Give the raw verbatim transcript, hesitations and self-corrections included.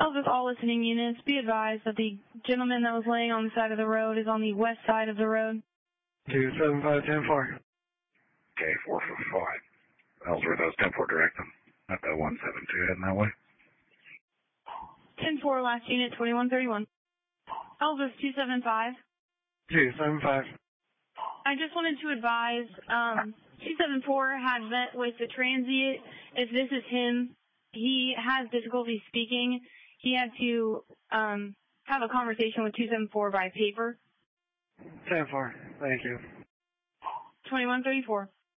Elvis, all listening units, be advised that the gentleman that was laying on the side of the road is on the west side of the road. two seven five ten four. Okay, four four five. Ellsworth, that was ten four direct them. Not that one seven two heading that way. ten four, last unit, twenty-one thirty-one. Elvis, two seven five. two seven five. I just wanted to advise, um, two seven four had met with the transient. If this is him, he has difficulty speaking. He had to um, have a conversation with two seven four by paper. ten four, thank you. twenty-one thirty-four.